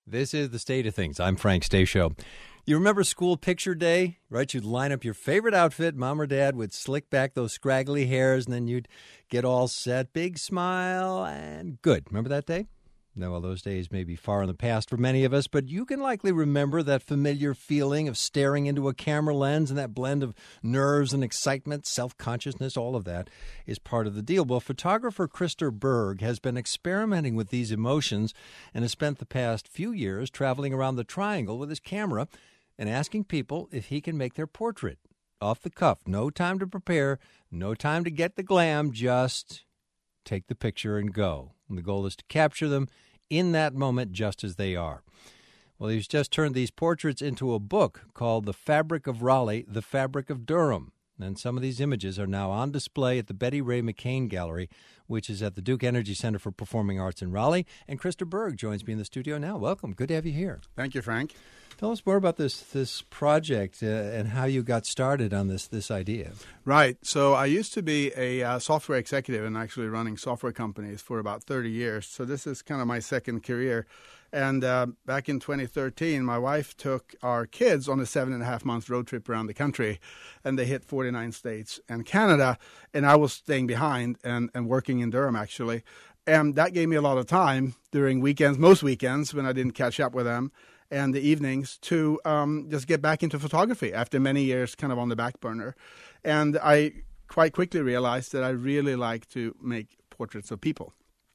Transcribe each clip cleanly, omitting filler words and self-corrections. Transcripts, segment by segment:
This is The State of Things. I'm Frank Stasio. You remember school picture day, right? You'd line up your favorite outfit. Mom or dad would slick back those scraggly hairs, and then you'd get all set, big smile, and good. Remember that day? No, well, those days may be far in the past for many of us, but you can likely remember that familiar feeling of staring into a camera lens and that blend of nerves and excitement, self-consciousness, all of that is part of the deal. Well, photographer Christer Berg has been experimenting with these emotions and has spent the past few years traveling around the triangle with his camera and asking people if he can make their portrait. Off the cuff, no time to prepare, no time to get the glam, just take the picture and go. And the goal is to capture them in that moment just as they are. Well, he's just turned these portraits into a book called The Fabric of Raleigh, The Fabric of Durham. And some of these images are now on display at the Betty Ray McCain Gallery, which is at the Duke Energy Center for Performing Arts in Raleigh. And Christer Berg joins me in the studio now. Welcome. Good to have you here. Thank you, Frank. Tell us more about this project and how you got started on this idea. Right. So I used to be a software executive and actually running software companies for about 30 years. So this is kind of my second career. And back in 2013, my wife took our kids on a 7.5-month road trip around the country, and they hit 49 states and Canada. And I was staying behind and working in Durham, actually. And that gave me a lot of time during weekends, most weekends when I didn't catch up with them, and the evenings to just get back into photography after many years kind of on the back burner. And I quite quickly realized that I really like to make portraits of people.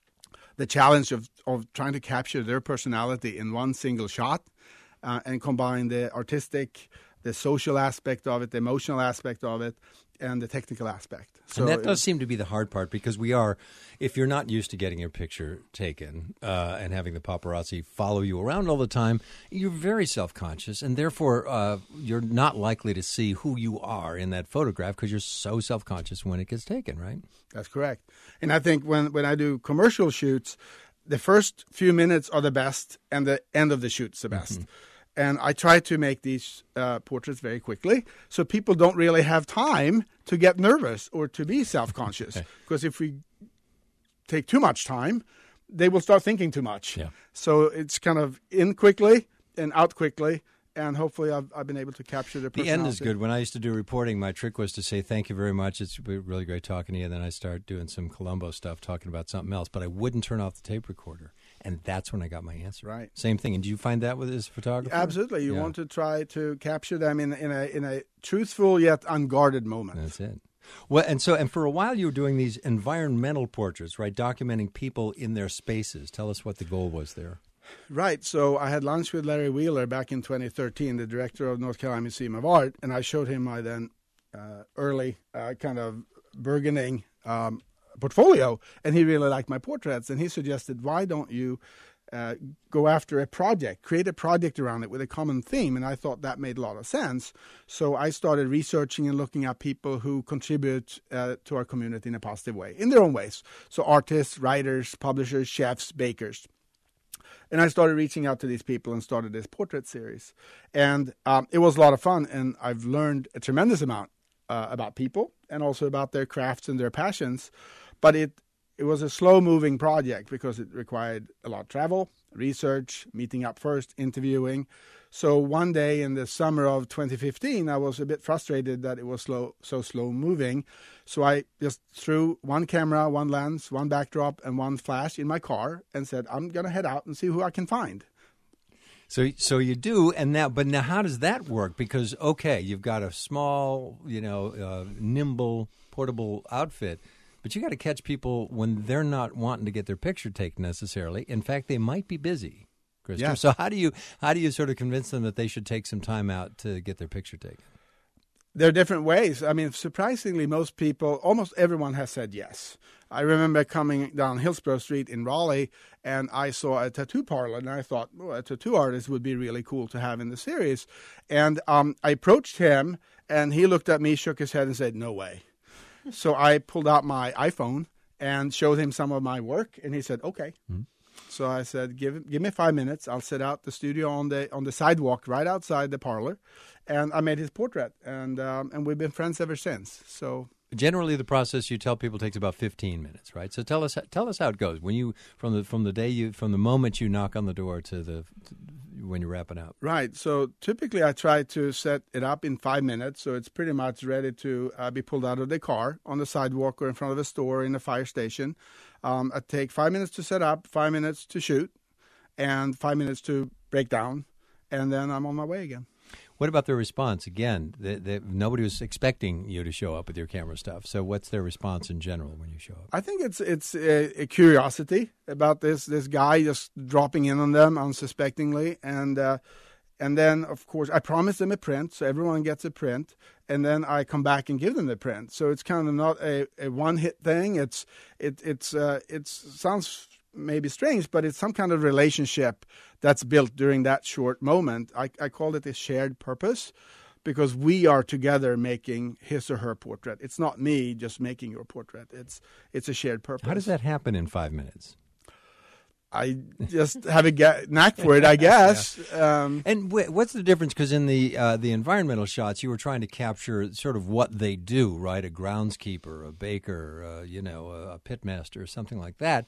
The challenge of trying to capture their personality in one single shot and combine the artistic, the social aspect of it, the emotional aspect of it, and the technical aspect. So, and that does seem to be the hard part because if you're not used to getting your picture taken and having the paparazzi follow you around all the time, you're very self-conscious, and therefore you're not likely to see who you are in that photograph because you're so self-conscious when it gets taken, right? That's correct. And I think when I do commercial shoots, the first few minutes are the best and the end of the shoot's the best. Mm-hmm. And I try to make these portraits very quickly so people don't really have time to get nervous or to be self-conscious. Okay. Because if we take too much time, they will start thinking too much. Yeah. So it's kind of in quickly and out quickly. And hopefully I've been able to capture their personality. The end is good. When I used to do reporting, my trick was to say, thank you very much. It's really great talking to you. And then I start doing some Columbo stuff, talking about something else. But I wouldn't turn off the tape recorder. And that's when I got my answer. Right. Same thing. And do you find that with this photographer? Absolutely. You want to try to capture them in a truthful yet unguarded moment. That's it. Well, and for a while you were doing these environmental portraits, right? Documenting people in their spaces. Tell us what the goal was there. Right. So I had lunch with Larry Wheeler back in 2013, the director of North Carolina Museum of Art, and I showed him my then early kind of burgeoning portfolio, and he really liked my portraits, and he suggested, why don't you go after a project, create a project around it with a common theme, and I thought that made a lot of sense. So I started researching and looking at people who contribute to our community in a positive way, in their own ways. So artists, writers, publishers, chefs, bakers. And I started reaching out to these people and started this portrait series. And it was a lot of fun, and I've learned a tremendous amount about people and also about their crafts and their passions. But it was a slow-moving project because it required a lot of travel, research, meeting up first, interviewing. So one day in the summer of 2015, I was a bit frustrated that it was so slow-moving. So I just threw one camera, one lens, one backdrop, and one flash in my car and said, I'm going to head out and see who I can find. So you do, but now how does that work? Because, okay, you've got a small, nimble, portable outfit, but you got to catch people when they're not wanting to get their picture taken necessarily. In fact, they might be busy, Christer. Yeah. So how do you sort of convince them that they should take some time out to get their picture taken? There are different ways. I mean, surprisingly, most people, almost everyone has said yes. I remember coming down Hillsborough Street in Raleigh, and I saw a tattoo parlor, and I thought, a tattoo artist would be really cool to have in the series. And I approached him, and he looked at me, shook his head, and said, no way. So I pulled out my iPhone and showed him some of my work, and he said, okay. Mm-hmm. So I said, give me 5 minutes. I'll set out the studio on the sidewalk right outside the parlor, and I made his portrait, and we've been friends ever since. So Generally, the process you tell people takes about 15 minutes, right? So tell us how it goes when you from the moment you knock on the door to when you're wrapping up. Right. So typically I try to set it up in 5 minutes, so it's pretty much ready to be pulled out of the car on the sidewalk or in front of a store in a fire station. I take 5 minutes to set up, 5 minutes to shoot, and 5 minutes to break down, and then I'm on my way again. What about their response? Again, nobody was expecting you to show up with your camera stuff. So what's their response in general when you show up? I think it's a curiosity about this guy just dropping in on them unsuspectingly, and then of course I promise them a print, so everyone gets a print, and then I come back and give them the print. So it's kind of not a one hit thing. It sounds maybe strange, but it's some kind of relationship that's built during that short moment. I call it a shared purpose because we are together making his or her portrait. It's not me just making your portrait. It's a shared purpose. How does that happen in 5 minutes? I just have a knack for it, I guess. Yeah. And what's the difference? Because in the environmental shots, you were trying to capture sort of what they do, right? A groundskeeper, a baker, a pitmaster, something like that.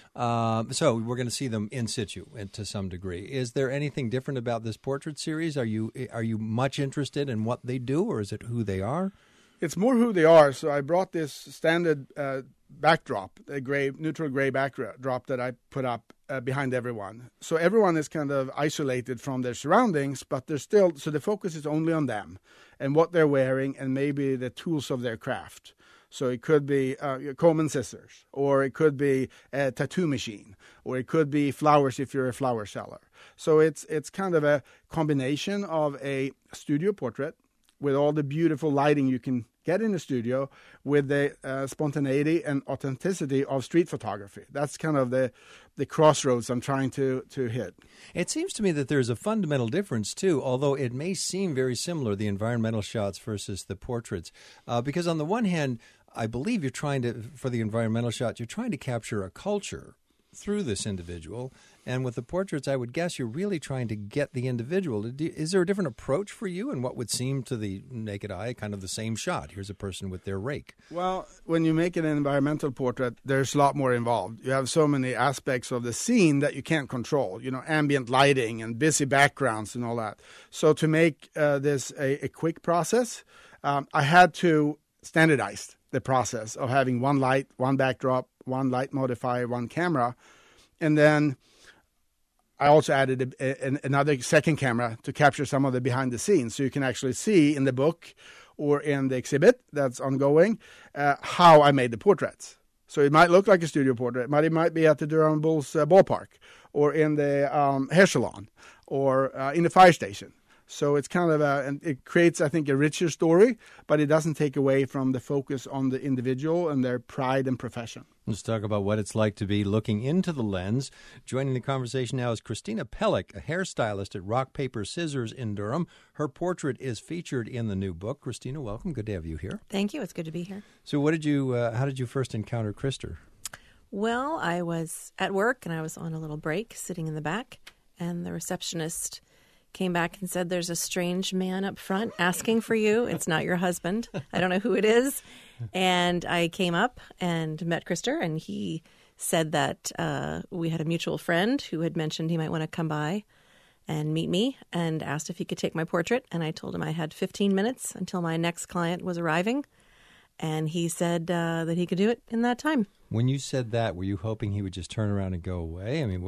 So we're going to see them in situ to some degree. Is there anything different about this portrait series? Are you much interested in what they do, or is it who they are? It's more who they are. So I brought this standard backdrop, a neutral gray backdrop that I put up behind everyone. So everyone is kind of isolated from their surroundings, but they're still, so the focus is only on them and what they're wearing and maybe the tools of their craft. So it could be comb and scissors, or it could be a tattoo machine, or it could be flowers if you're a flower seller. So it's kind of a combination of a studio portrait with all the beautiful lighting you can get in the studio with the spontaneity and authenticity of street photography. That's kind of the crossroads I'm trying to hit. It seems to me that there's a fundamental difference, too, although it may seem very similar, the environmental shots versus the portraits. Because on the one hand, I believe for the environmental shots, you're trying to capture a culture through this individual. And with the portraits, I would guess you're really trying to get the individual. Is there a different approach for you in what would seem to the naked eye kind of the same shot? Here's a person with their rake. Well, when you make an environmental portrait, there's a lot more involved. You have so many aspects of the scene that you can't control, ambient lighting and busy backgrounds and all that. So to make this a quick process, I had to standardize the process of having one light, one backdrop, one light modifier, one camera, and then I also added another second camera to capture some of the behind the scenes, so you can actually see in the book or in the exhibit that's ongoing how I made the portraits. So it might look like a studio portrait, but it might be at the Durham Bulls ballpark, or in the hair salon, or in the fire station. So it's kind of and it creates, I think, a richer story, but it doesn't take away from the focus on the individual and their pride and profession. Let's talk about what it's like to be looking into the lens. Joining the conversation now is Christina Pellick, a hairstylist at Rock, Paper, Scissors in Durham. Her portrait is featured in the new book. Christina, welcome. Good to have you here. Thank you. It's good to be here. So how did you first encounter Krister? Well, I was at work and I was on a little break sitting in the back, and the receptionist came back and said, "There's a strange man up front asking for you. It's not your husband. I don't know who it is." And I came up and met Krister, and he said that we had a mutual friend who had mentioned he might want to come by and meet me, and asked if he could take my portrait. And I told him I had 15 minutes until my next client was arriving. And he said that he could do it in that time. When you said that, were you hoping he would just turn around and go away? I mean,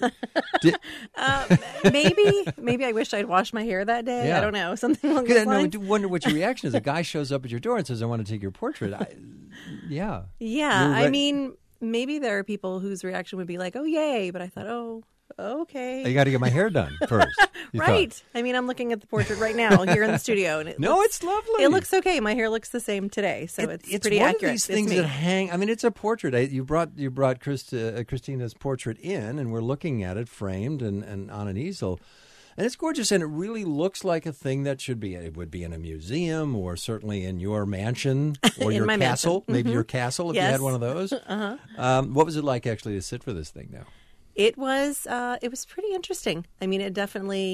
maybe I wish I'd washed my hair that day. Yeah. I don't know, something along those lines. I wonder what your reaction is. A guy shows up at your door and says, "I want to take your portrait." Yeah. I mean, maybe there are people whose reaction would be like, "Oh, yay!" But I thought, "Oh, okay." You got to get my hair done first. Right. I mean, I'm looking at the portrait right now here in the studio, and it's lovely. It looks okay. My hair looks the same today, so it's pretty one accurate. Of these things that hang. I mean, it's a portrait. You brought Christina's portrait in, and we're looking at it framed and on an easel, and it's gorgeous. And it really looks like a thing that would be in a museum, or certainly in your mansion or in your my castle. Mansion. Maybe your castle if you had one of those. What was it like actually to sit for this thing now? It was pretty interesting. I mean, it definitely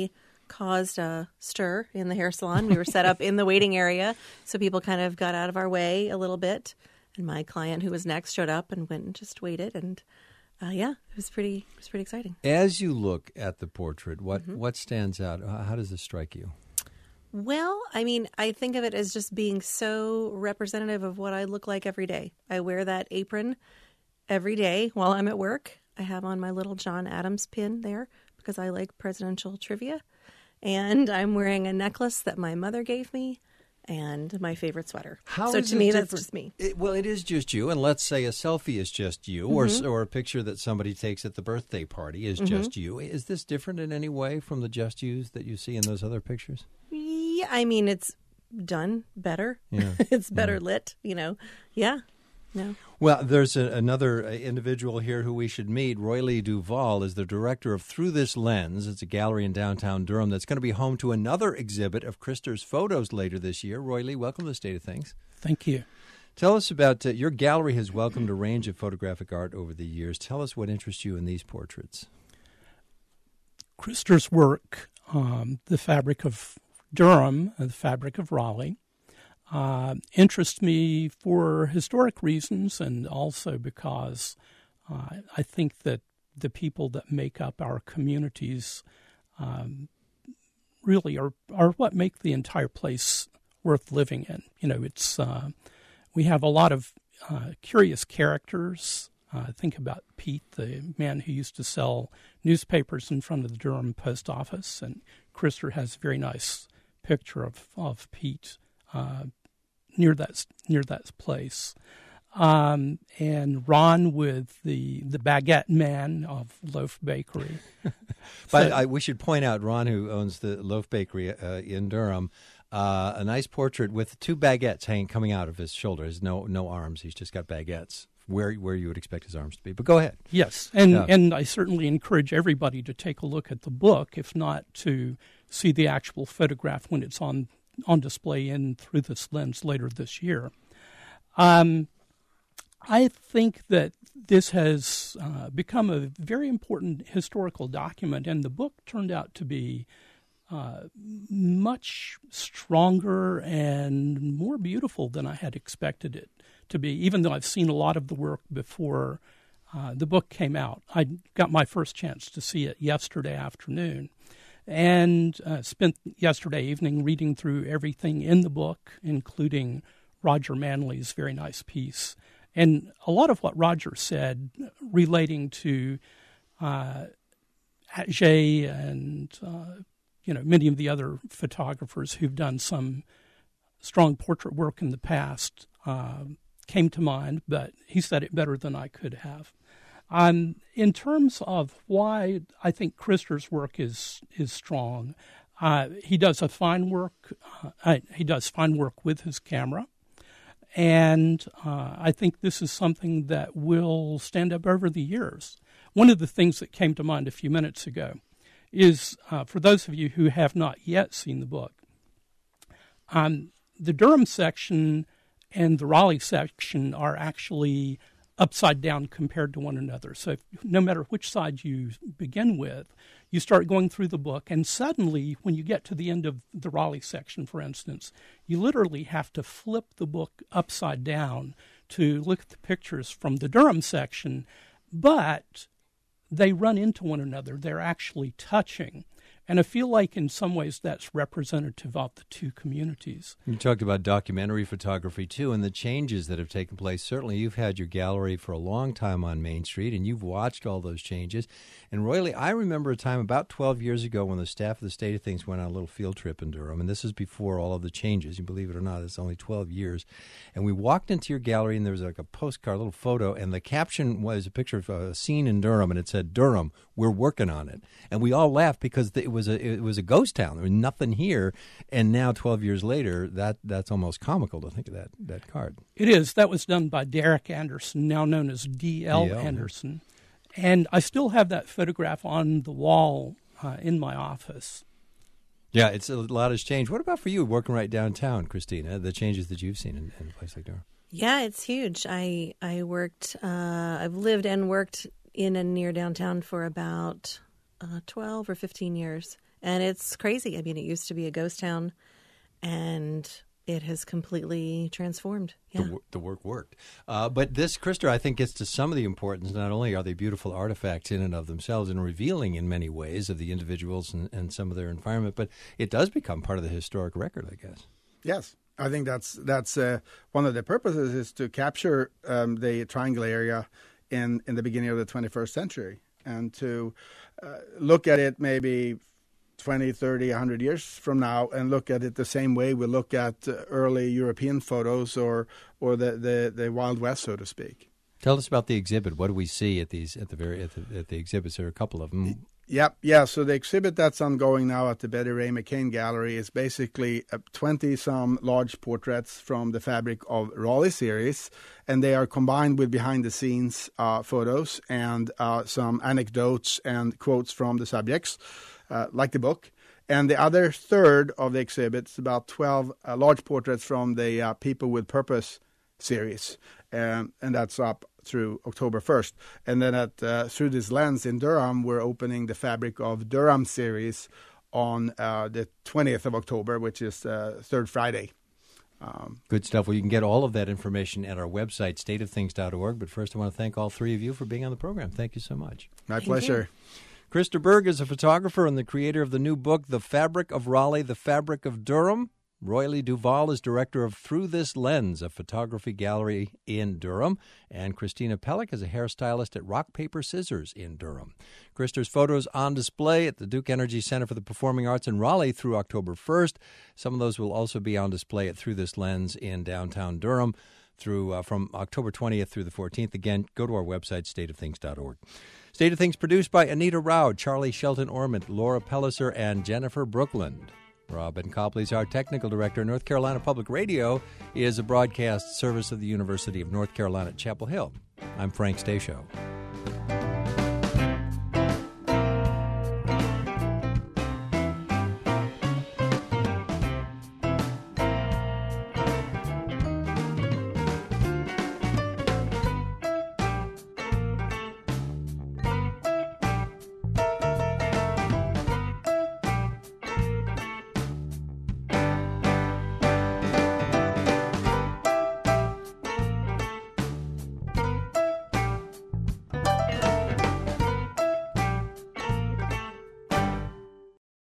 caused a stir in the hair salon. We were set up in the waiting area, so people kind of got out of our way a little bit. And my client, who was next, showed up and went and just waited. And it was pretty exciting. As you look at the portrait, what stands out? How does this strike you? Well, I mean, I think of it as just being so representative of what I look like every day. I wear that apron every day while I'm at work. I have on my little John Adams pin there because I like presidential trivia. And I'm wearing a necklace that my mother gave me and my favorite sweater. So to me, that's just me. It is just you. And let's say a selfie is just you, or a picture that somebody takes at the birthday party is just you. Is this different in any way from the just yous that you see in those other pictures? Yeah, I mean, it's done better. Yeah. It's better lit, Yeah. No. Well, there's another individual here who we should meet. Roylee Duval is the director of Through This Lens. It's a gallery in downtown Durham that's going to be home to another exhibit of Krister's photos later this year. Roylee, welcome to the State of Things. Thank you. Tell us about your gallery has welcomed a range of photographic art over the years. Tell us what interests you in these portraits. Krister's work, the fabric of Durham, the fabric of Raleigh, interests me for historic reasons and also because I think that the people that make up our communities really are what make the entire place worth living in. It's we have a lot of curious characters. Think about Pete, the man who used to sell newspapers in front of the Durham post office, and Krister has a very nice picture of Pete near that place, and Ron with the baguette man of Loaf Bakery. But we should point out Ron, who owns the Loaf Bakery in Durham, a nice portrait with two baguettes coming out of his shoulders. No arms. He's just got baguettes where you would expect his arms to be. But go ahead. Yes, and I certainly encourage everybody to take a look at the book, if not to see the actual photograph when it's on display Through This Lens later this year. I think that this has become a very important historical document, and the book turned out to be much stronger and more beautiful than I had expected it to be, even though I've seen a lot of the work before the book came out. I got my first chance to see it yesterday afternoon, and spent yesterday evening reading through everything in the book, including Roger Manley's very nice piece. And a lot of what Roger said relating to Atget and many of the other photographers who've done some strong portrait work in the past came to mind, but he said it better than I could have. In terms of why I think Krister's work is strong, he does fine work. He does fine work with his camera, and I think this is something that will stand up over the years. One of the things that came to mind a few minutes ago is, for those of you who have not yet seen the book, the Durham section and the Raleigh section are actually upside down compared to one another. So no matter which side you begin with, you start going through the book, and suddenly when you get to the end of the Raleigh section, for instance, you literally have to flip the book upside down to look at the pictures from the Durham section, but they run into one another. They're actually touching. And I feel like in some ways that's representative of the two communities. You talked about documentary photography, too, and the changes that have taken place. Certainly you've had your gallery for a long time on Main Street, and you've watched all those changes. And Roylee, I remember a time about 12 years ago when the staff of the State of Things went on a little field trip in Durham, and this is before all of the changes. You believe it or not, it's only 12 years. And we walked into your gallery, and there was like a postcard, a little photo, and the caption was a picture of a scene in Durham, and it said, "Durham, we're working on it." And we all laughed because it was a ghost town. There was nothing here, and now 12 years later, that's almost comical to think of that card. It is. That was done by Derek Anderson, now known as D.L. Anderson, and I still have that photograph on the wall in my office. Yeah, it's a lot has changed. What about for you, working right downtown, Christina? The changes that you've seen in a place like Durham. Yeah, it's huge. I worked. I've lived and worked in and near downtown for about 12 or 15 years. And it's crazy. I mean, it used to be a ghost town, and it has completely transformed. Yeah. The work worked. But this, Krister, I think gets to some of the importance. Not only are they beautiful artifacts in and of themselves and revealing in many ways of the individuals and some of their environment, but it does become part of the historic record, I guess. Yes. I think that's one of the purposes is to capture the triangle area in the beginning of the 21st century and to look at it maybe 20, 30, 100 years from now and look at it the same way we look at early European photos or the Wild West, so to speak. Tell us about the exhibit. What do we see at the exhibits? There are a couple of them. Yeah. So the exhibit that's ongoing now at the Betty Ray McCain Gallery is basically 20-some large portraits from the Fabric of Raleigh series, and they are combined with behind-the-scenes photos and some anecdotes and quotes from the subjects, like the book. And the other third of the exhibit is about 12 large portraits from the People with Purpose series, and that's up through October 1st. And then through this lens in Durham, we're opening the Fabric of Durham series on the 20th of October, which is third Friday. Good stuff. Well, you can get all of that information at our website, stateofthings.org. But first, I want to thank all three of you for being on the program. Thank you so much. My pleasure. Krister Berg is a photographer and the creator of the new book, The Fabric of Raleigh, The Fabric of Durham. Roylee Duval is director of Through This Lens, a photography gallery in Durham. And Christina Pellick is a hairstylist at Rock, Paper, Scissors in Durham. Krister's photos on display at the Duke Energy Center for the Performing Arts in Raleigh through October 1st. Some of those will also be on display at Through This Lens in downtown Durham from October 20th through the 14th. Again, go to our website, stateofthings.org. State of Things produced by Anita Rao, Charlie Shelton-Ormond, Laura Pelliser, and Jennifer Brookland. Robin Copley is our technical director. North Carolina Public Radio is a broadcast service of the University of North Carolina at Chapel Hill. I'm Frank Stasio.